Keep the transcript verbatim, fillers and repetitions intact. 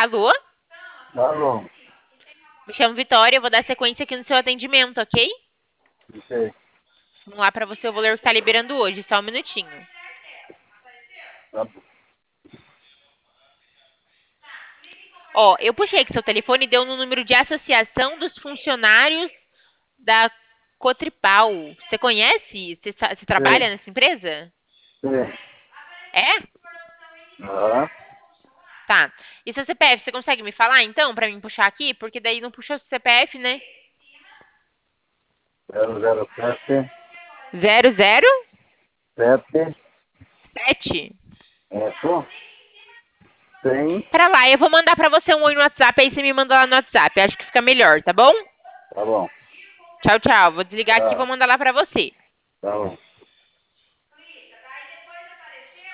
Alô? Alô, Me chamo Vitória, eu vou dar sequência aqui no seu atendimento, ok? sei, Vamos lá pra você o valor que tá liberando hoje, só um minutinho. tá bom. Ó, eu puxei aqui seu telefone e deu no número de associação dos funcionários da Cotripal. Você conhece? Você, sa- você Sei, trabalha nessa empresa? sei. É? Aham, Tá. E seu C P F, você consegue me falar então, pra mim puxar aqui? Porque daí não puxou o C P F, né? zero zero sete, Zero zero sete, sete. isso, cem, Pra lá, eu vou mandar pra você um oi no WhatsApp, aí você me manda lá no WhatsApp. Acho que fica melhor, tá bom? tá bom, Tchau, tchau. Vou desligar aqui e vou tá, mandar lá pra você. tá bom.